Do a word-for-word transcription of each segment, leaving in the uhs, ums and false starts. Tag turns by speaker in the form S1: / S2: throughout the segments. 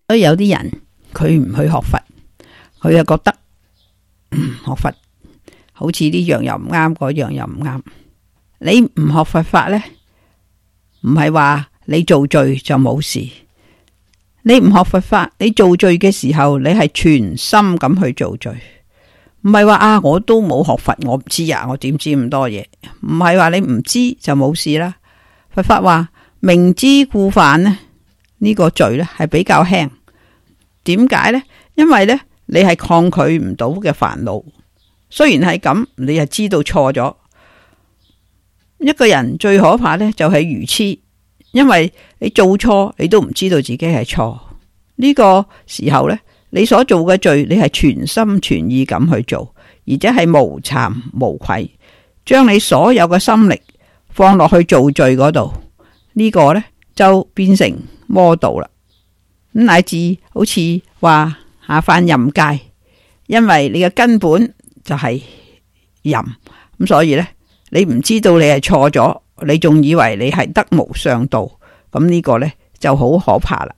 S1: 所以有啲人佢唔去學佛，佢又覺得、嗯、學佛好似呢樣又唔啱，嗰樣又唔啱。你唔學佛法呢，唔係話你做罪就冇事。你唔學佛法，你做罪嘅時候，你係全心咁去做罪，唔係話啊我都冇學佛，我唔知啊，我點知咁多嘢？唔係話你唔知就冇事啦。佛法話明知故犯呢，呢個罪呢係比較輕。點解呢？因為呢，你係抗拒唔到嘅煩惱。雖然係咁，你係知道錯咗。一個人最可怕呢，就係愚癡，因為你做錯，你都唔知道自己係錯。呢個時候呢，你所做嘅罪，你係全心全意咁去做，而且係無慚無愧，將你所有嘅心力放落去做罪嗰度，呢個呢，就變成魔道啦。咁乃至好似話下犯淫戒，因為你嘅根本就係淫，咁所以呢，你唔知道你係錯咗，你仲以為你係得無上道，咁呢個呢就好可怕啦。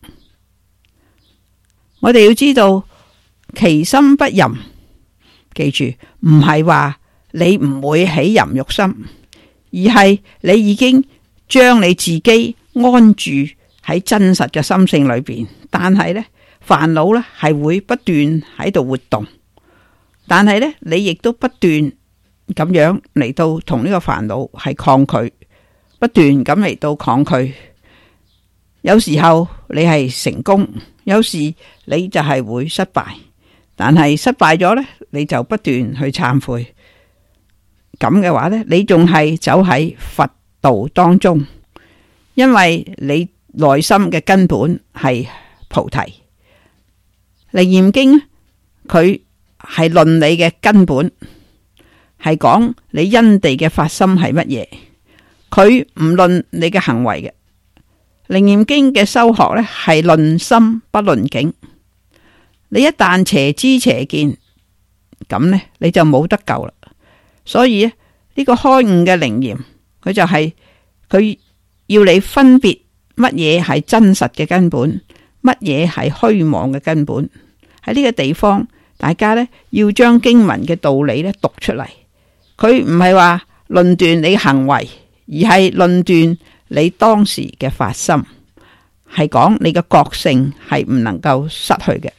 S1: 我哋要知道其心不淫，記住唔係話你唔會起淫欲心，而係你已經將你自己安住喺真實嘅心性裏邊，但係呢煩惱呢係會不斷喺度活動，但係呢你亦都不斷咁樣嚟到同呢個煩惱係抗拒，不斷咁嚟到抗拒。有時候你係成功，有時你就係會失敗，但係失敗咗呢，你就不斷去懺悔。咁嘅話呢，你仲係走喺佛道當中，因為你內心嘅根本係菩提。楞嚴經佢係論你嘅根本，係講你因地嘅發心係乜嘢，佢唔論你嘅行為嘅。楞嚴經嘅修學呢係論心不論境。你一旦邪知邪見，咁呢你就冇得救啦。所以呢、呢個開悟嘅楞嚴，佢就係、是、佢要你分別乜嘢係真實嘅根本，乜嘢係虛妄嘅根本。喺呢個地方，大家呢要將經文嘅道理呢讀出嚟。佢唔係話論斷你行為，而係論斷你當時嘅發心，係講你嘅覺性係唔能夠失去嘅。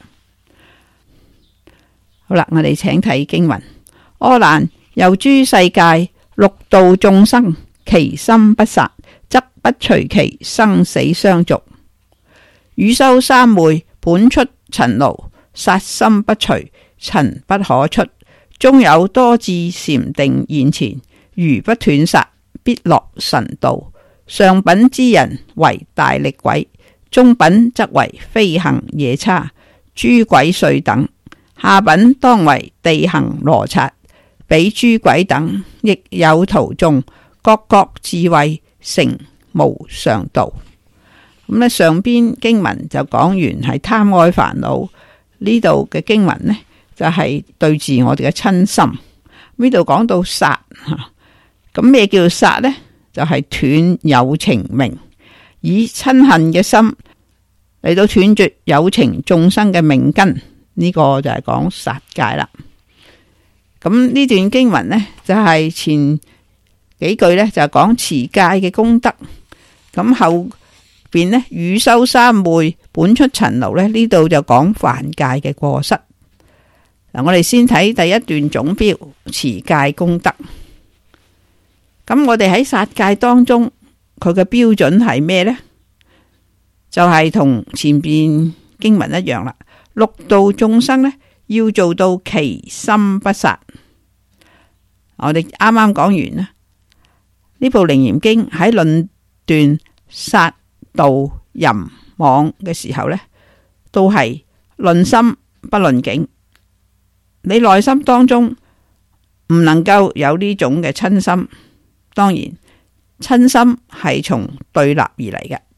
S1: 好啦，我哋請睇經文：阿難，又諸世界六道眾生，其心不殺，則不隨其生死相續。汝修三昧，本出塵勞，殺心不除，塵不可出。終有多智禪定現前，如不斷殺，必落神道。上品之人為大力鬼，中品則為飛行夜叉、諸鬼祟等，下品當為地行羅剎。彼諸鬼等亦有徒眾，各各智慧，成無上道。咁咧，上邊經文就講完係貪愛煩惱，呢度嘅經文呢就係、是、對治我哋嘅親心。呢度講到殺，咁咩叫殺呢？就係、是、斷有情命，以親恨嘅心嚟到斷絕有情眾生嘅命根，呢、這個就係講殺戒啦。咁呢段經文呢，就係、是、前幾句呢，就係講持戒嘅功德，咁後邊呢，汝修三昧，本出塵勞呢，呢度就講犯戒嘅過失。嗱，我哋先睇第一段總標，持戒功德。咁我哋喺殺戒當中，佢嘅標準係咩呢？就係、是、同前邊經文一樣啦。六道眾生呢，要做到其心不殺。我哋啱啱講完啦，呢部楞嚴經喺論斷殺盜淫妄嘅時候呢，都係論心不論境。你內心當中唔能夠有呢種嘅親心。當然，親心係從對立而嚟嘅。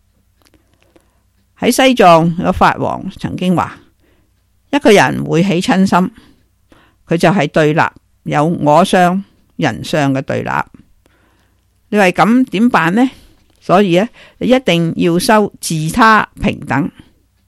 S1: 喺西藏有法王曾經話，一個人會起親心，佢就係對立，有我相、人相嘅對立。你話咁點辦呢？所以咧，你一定要修自他平等。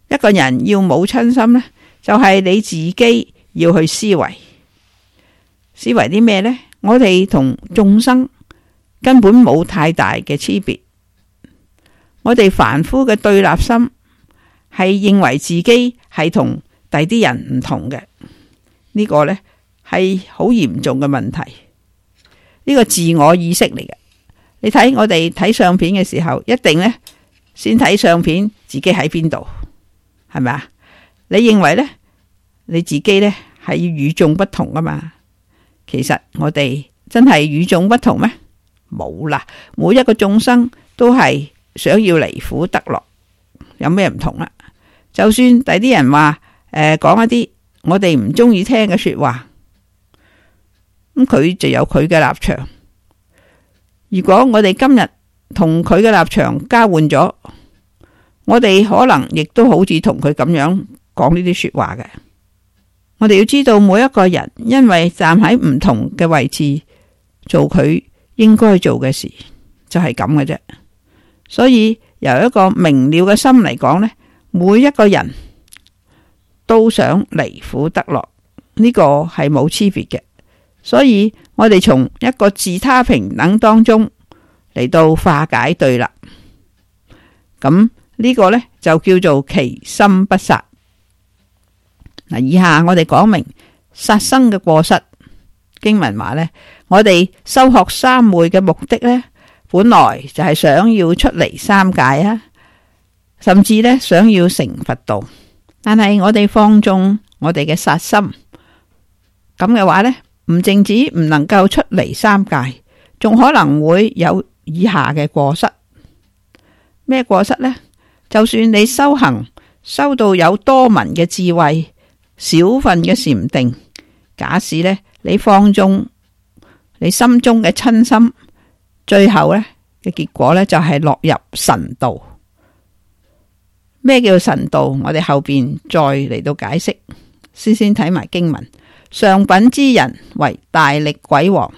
S1: 一個人要冇親心呢，就係你自己要去思維，思維啲咩呢？我哋同眾生根本冇太大嘅差別，我哋凡夫嘅對立心係認為自己係同第啲人唔同嘅，呢個呢係好嚴重嘅問題。呢個自我意識嚟嘅。你睇我哋睇相片嘅時候，一定呢先睇相片自己喺邊度，係咪啊？你認為呢你自己呢係與眾不同噶嘛？其實我哋真係與眾不同咩？冇啦，每一個眾生都係想要離苦得樂，有咩唔同啊？就算第啲人話誒講一啲我哋唔中意聽嘅說話，咁佢就有佢嘅立場。如果我哋今日同佢嘅立場交換咗，我哋可能亦都好似同佢咁樣講呢啲說話嘅。我哋要知道每一個人因為站喺唔同嘅位置做佢應該做嘅事，就係咁嘅啫。所以由一個明了嘅心嚟講呢，每一個人都想離苦得樂，呢個係冇差別嘅。所以我哋從一個自他平等當中嚟到化解對立，咁呢個呢，就叫做其心不殺。嗱，以下我哋講明殺生嘅過失。經文話呢，我哋修學三昧嘅目的呢，本來就係想要出離三界啊，甚至呢想要成佛道。但係我哋放縱我哋嘅殺心，咁嘅話呢，唔淨止唔能夠出離三界，仲可能會有以下嘅過失。咩過失呢？就算你修行修到有多聞嘅智慧，少分嘅禪定，假使呢你放縱你心中嘅親心，最後呢嘅結果呢，就係落入神道。咩叫神道？我哋後邊再嚟到解釋。先先睇埋經文。上品之人為大力鬼王，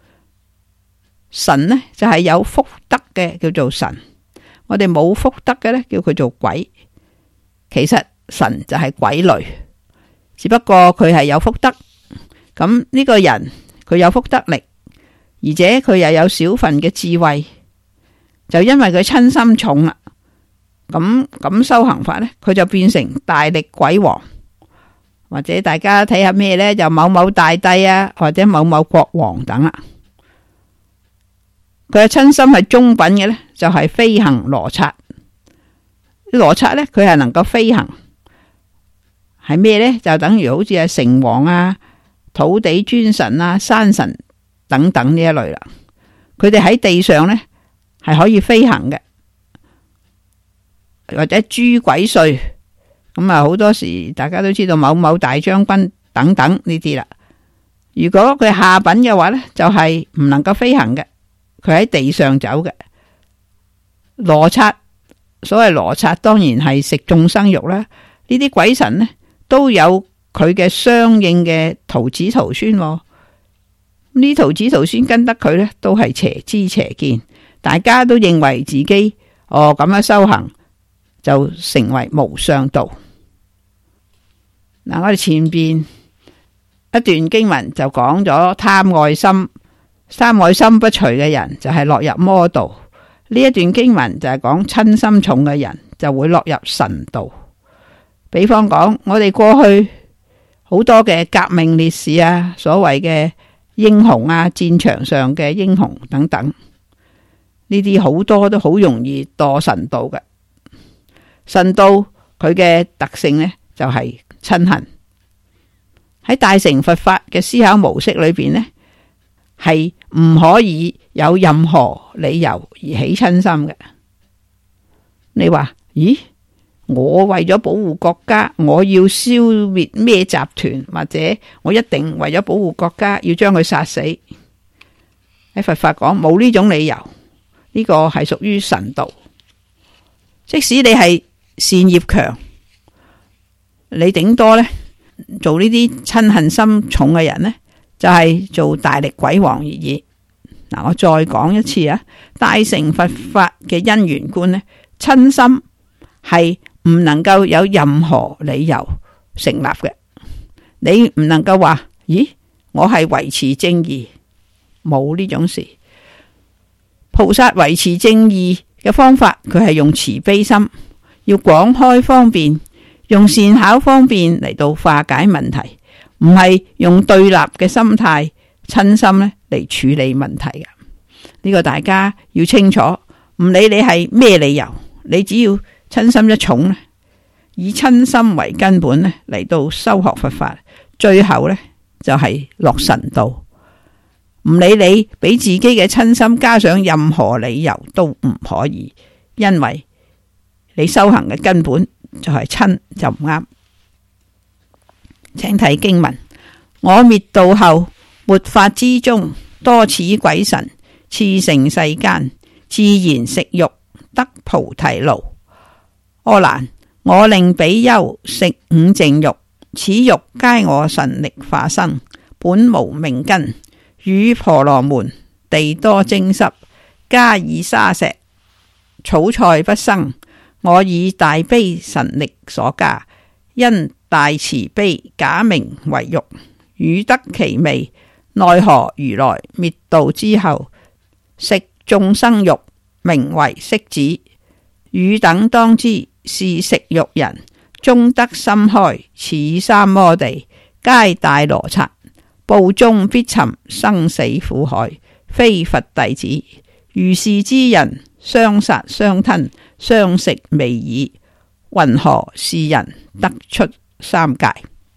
S1: 神呢就係有福德嘅叫做神，我哋冇福德嘅呢叫佢做鬼。其實神就係鬼類，只不過佢係有福德。咁呢個人佢有福德力，而且佢又有少份嘅智慧，就因為佢親心重啦，咁咁修行法呢，佢就變成大力鬼王。或者大家睇下咩呢？就某某大帝啊，或者某某國王等啦。佢嘅親心係中品嘅呢，就係飛行羅剎。羅剎呢，佢係能夠飛行，係咩呢？就等於好似係城隍啊、土地尊神啊、山神等等呢一類啦。佢哋喺地上呢，係可以飛行嘅，或者諸鬼祟。咁啊，好多時大家都知道某某大將軍等等呢啲啦。如果佢下品嘅話呢，就係唔能夠飛行嘅，佢喺地上走嘅。羅剎，所謂羅剎當然係食眾生肉啦。呢啲鬼神呢，都有佢嘅相應嘅徒子徒孫。呢徒子徒孫跟得佢呢，都係邪知邪見，大家都認為自己哦咁樣修行就成為無上道。嗱，我哋前邊一段經文就講咗貪愛心，三愛心不除嘅人就係落入魔道。呢一段經文就係講親心重嘅人就會落入神道。比方講，我哋過去好多嘅革命烈士啊，所謂嘅英雄啊，戰場上嘅英雄等等，呢啲好多都好容易墮神道嘅。神道佢嘅特性呢，就係親恨。喺大乘佛法嘅思考模式裏邊呢，係唔可以有任何理由而起親心嘅。你話，咦？我為咗保護國家，我要消滅咩集團，或者我一定為咗保護國家要將佢殺死？喺佛法講冇呢種理由，呢個係屬於神道。即使你係善業強，你頂多呢做呢啲親恨心重嘅人呢，就係、是、做大力鬼王而已。嗱，我再講一次啊，大乘佛法嘅因緣觀呢，親心係唔能夠有任何理由成立嘅。你唔能夠話，咦，我係維持正義，冇呢種事。菩薩維持正義嘅方法，佢係用慈悲心，要廣開方便，用善巧方便嚟到化解問題，唔係用對立嘅心態親心咧嚟處理問題嘅。呢個大家要清楚，唔理你係咩理由，你只要親心一重咧，以親心為根本咧嚟到修學佛法，最後咧就係落神道。唔理你俾自己嘅親心加上任何理由都唔可以，因為你修行嘅根本就係親，就唔啱。請睇經文：我滅度後，末法之中，多此鬼神，熾盛世間，自然食肉，得菩提路。阿難，我令比丘食五淨肉，此肉皆我神力化生，本無命根。與婆羅門地多精濕，加以沙石，草菜不生。我以大悲神力所加，因大慈悲假名為肉，汝得其味。奈何如來滅度之後，食眾生肉，名為釋子。汝等當知，是食肉人，終得心開，似三摩地，皆大羅剎。報中必沉生死苦海，非佛弟子。如是之人，相殺相吞，相食未已。云何是人得出三界？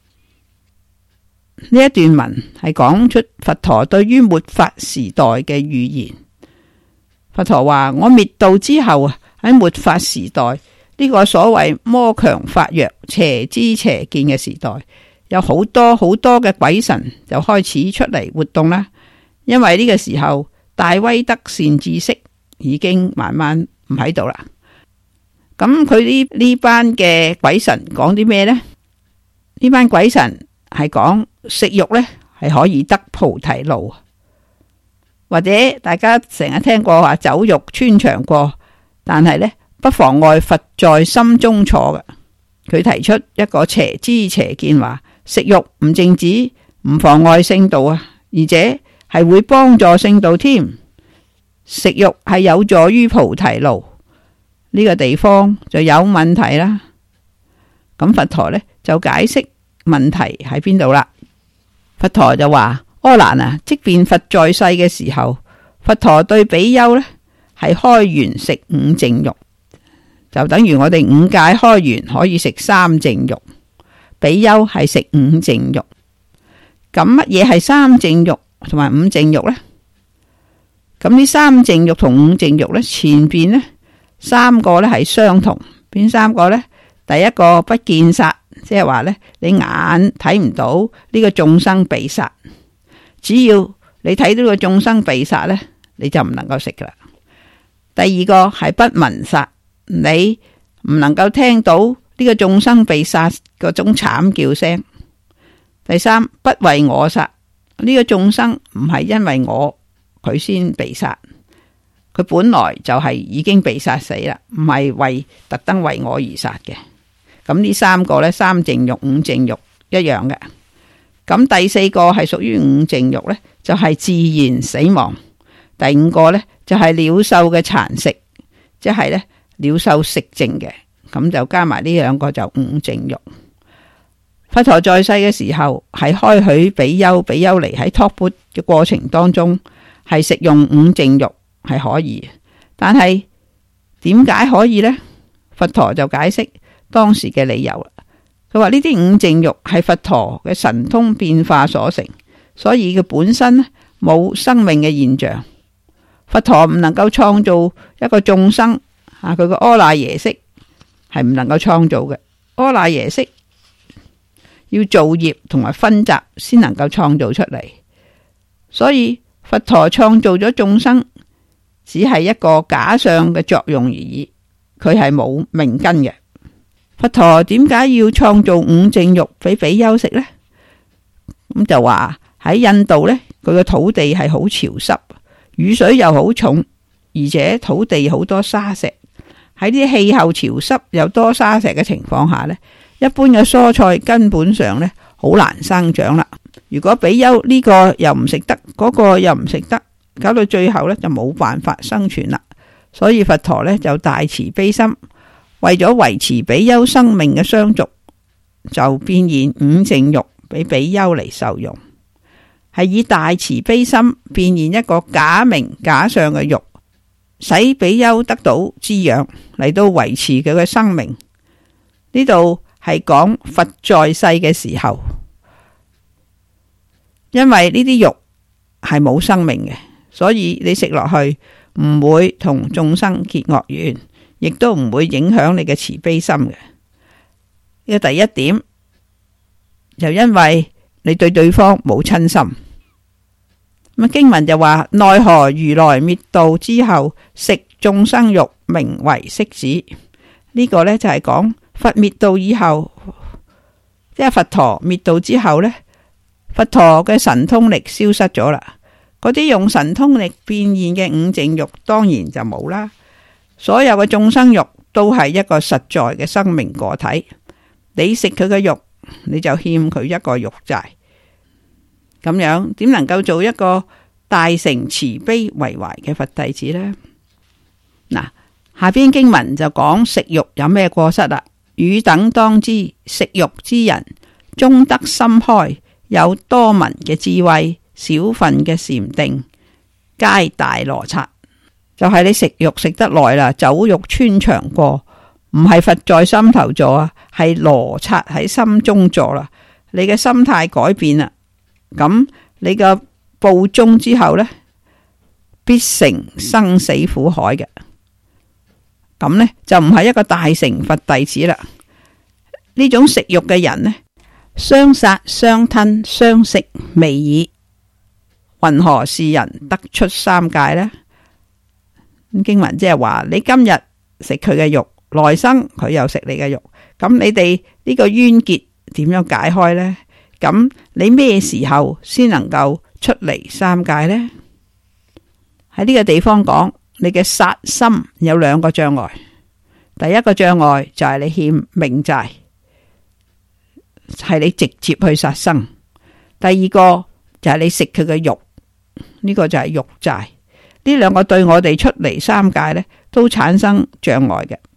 S1: 呢一段文係講出佛陀對於末法時代嘅預言。佛陀話：我滅度之後啊，喺末法時代呢、這個所謂魔強法弱、邪知邪見嘅時代，有好多好多嘅鬼神就開始出嚟活動啦。因為呢個時候大威德善知識已經慢慢唔喺度啦。咁佢呢呢班嘅鬼神講啲咩呢？呢班鬼神係講食肉呢係可以得菩提路，或者大家成日聽過話酒肉穿腸過，但係呢不妨礙佛在心中坐嘅。佢提出一個邪知邪見，話食肉唔淨止唔妨礙聖道啊，而且係會幫助聖道添。食肉係有助於菩提路，呢、這個地方就有問題啦。咁佛陀呢就解釋問題喺邊度啦。佛陀就話：阿難啊，即便佛在世嘅時候，佛陀對比丘呢係開緣食五淨肉，就等於我哋五戒開緣可以食三淨肉。比丘係食五淨肉。咁乜嘢係三淨肉同埋五淨肉呢？咁呢三淨肉同五淨肉呢，前邊呢三個呢係相同。邊三個呢？第一個不見殺，即係話呢，你眼睇唔到呢個眾生被殺，只要你睇到個眾生被殺呢，你就唔能夠食噶啦。第二個係不聞殺，你唔能夠聽到呢個眾生被殺嗰種慘叫聲。第三，不為我殺，呢個眾生唔係因為我佢先被殺，佢本來就係已經被殺死啦，唔係為特登為我而殺嘅。咁呢三個呢，三淨肉、五淨肉一樣嘅。咁第四個係屬於五淨肉呢，就係自然死亡。第五個呢，就係鳥獸嘅殘食，即係呢鳥獸食淨嘅。咁就加埋呢兩個就五淨肉。佛陀在世嘅時候係開許比丘、比丘尼喺托缽嘅過程當中係食用五淨肉係可以，但係點解可以呢？佛陀就解釋當時嘅理由啦。佢話呢啲五淨肉係佛陀嘅神通變化所成，所以佢本身冇生命嘅現象。佛陀唔能夠創造一個眾生啊，佢個阿賴耶識係唔能夠創造嘅。阿賴耶識要造業同埋分集先能夠創造出嚟，所以佛陀創造咗眾生只係一個假相嘅作用而已，佢係冇命根嘅。佛陀點解要創造五淨肉俾比丘食呢？咁就話喺印度呢，佢嘅土地係好潮濕，雨水又好重，而且土地好多沙石， 喺啲氣候潮濕又多沙石嘅情況下呢，一般嘅蔬菜根本上呢好難生長啦。如果比丘呢個又唔食得，嗰個又唔食得，搞到最後呢就冇辦法生存啦。所以佛陀呢就大慈悲心，為咗維持比丘生命嘅相續，就變現五淨肉俾比丘嚟受用，係以大慈悲心變現一個假名假相嘅肉，使比丘得到滋養，嚟到維持佢嘅生命。呢度係講佛在世嘅時候，因為呢啲肉係冇生命嘅，所以你食落去唔會同眾生結惡緣，亦都唔會影響你嘅慈悲心嘅。呢個第一點，就因為你對對方冇親心。咁經文就話：奈何如來滅度之後，食眾生肉，名為色子。呢、這個呢就係講佛滅度以後，即係佛陀滅度之後呢，佛陀嘅神通力消失咗啦。嗰啲用神通力變現嘅五淨肉當然就冇啦。所有嘅眾生肉都係一個實在嘅生命個體，你食佢嘅肉，你就欠佢一個肉債。咁樣點能夠做一個大乘慈悲為懷嘅佛弟子呢？嗱，下邊經文就講食肉有咩過失啦。汝等當知，食肉之人，終得心開，有多聞嘅智慧，少分嘅禪定，皆大羅剎。就係、是、你食肉食得耐啦，酒肉穿腸過，唔係佛在心頭坐啊，係羅剎喺心中坐啦。你嘅心態改變啦，咁你嘅報終之後呢，必成生死苦海嘅。咁呢，就唔係一個大乘佛弟子啦。呢種食肉嘅人呢，相殺相吞相食未已，云何是人得出三界呢？經文即係話，你今日食佢嘅肉，來生佢又食你嘅肉，咁你哋呢個冤結點樣解開呢？咁你咩時候先能夠出嚟三界呢？喺呢個地方講，你嘅殺心有兩個障礙。第一個障礙就係你欠命債，係你直接去殺生；第二個就係你食佢嘅肉，呢個就係肉債。呢兩個對我哋出嚟三界呢都產生障礙嘅。